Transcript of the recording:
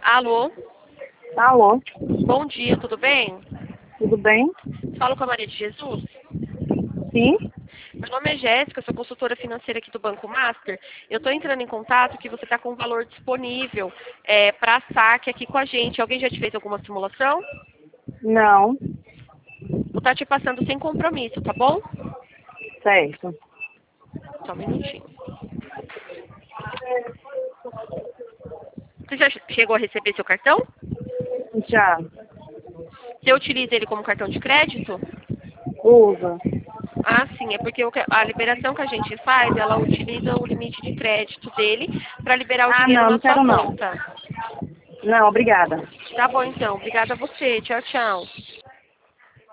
Alô? Alô, Bom dia, tudo bem? tudo bem? Falo com a Maria de Jesus. Sim? Meu nome é Jéssica, sou consultora financeira aqui do Banco Master. Eu estou entrando em contato que você está com um valor disponível para saque aqui com a gente. Alguém já te fez alguma simulação? Não, Vou estar te passando sem compromisso, tá bom? certo. Só um minutinho. Você já chegou a receber seu cartão? Já, Você utiliza ele como cartão de crédito? usa. Ah, sim, é porque a liberação que a gente faz, ela utiliza o limite de crédito dele para liberar o Ah, dinheiro não, na não sua quero não. conta. Não, obrigada. Tá bom, então. Obrigada a você. Tchau, tchau.